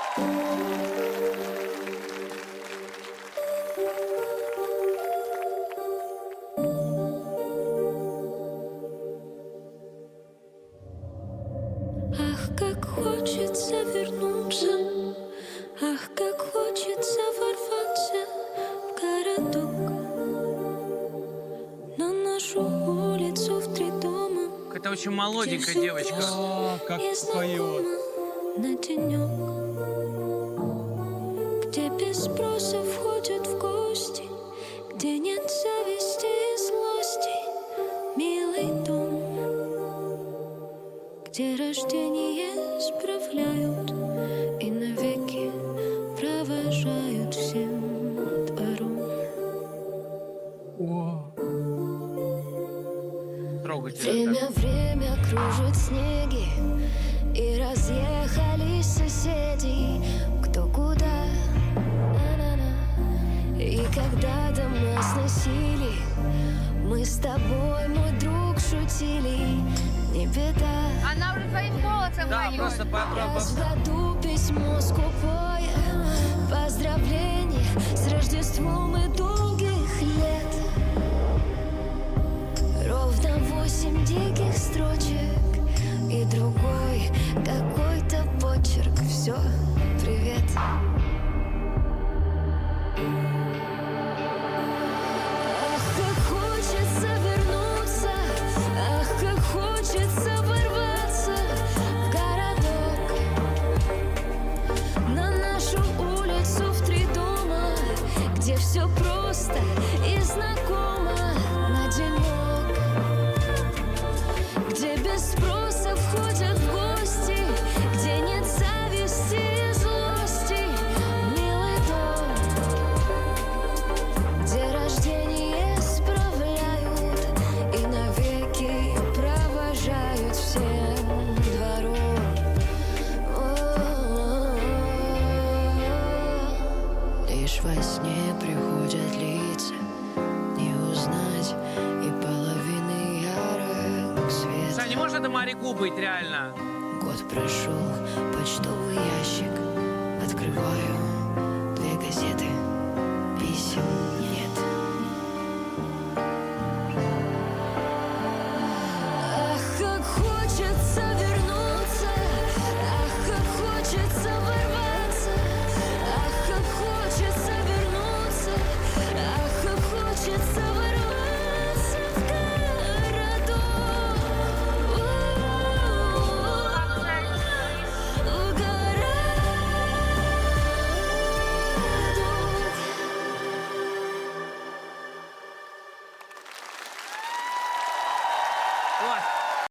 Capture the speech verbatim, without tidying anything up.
Ах, как хочется вернуться, ах, как хочется ворваться в городок, на нашу улицу в три дома. Это очень молоденькая девочка. А, как И поет. знакомо на денек, где без спроса входят в гости, где нет зависти и злости, милый дом, где рождение справляют и навеки провожают всем двором. О, Трогательно. Время, время кружит снеги, и разъехались соседи кто куда. На-на-на. И когда-то мы сносили, мы с тобой, мой друг, шутили. Не беда, Она уже твоим голосом Да, поет. просто по- по- раз в по- году письмо скупое, поздравление с Рождеством и долгих лет. Ровно восемь диких строчек и другой какой-то почерк. Все, привет. Ах, как хочется вернуться, ах, как хочется ворваться в городок, на нашу улицу в три дома, где все просто и знакомо на денек, где без спроса входят в гости, где нет зависти и злости, милый дом, где рождение справляют и навеки провожают всем двором. О-о-о. Лишь во сне приходят лица, не узнать и половины ярок свет. Саня, может это Марику быть реально? Год прошел, почтовый ящик открываю, две газеты, писем нет. Ах, как хочется вернуться, ах, как хочется ворваться, ах, как хочется вернуться, ах, как хочется ворваться в городок. В городок. Вот.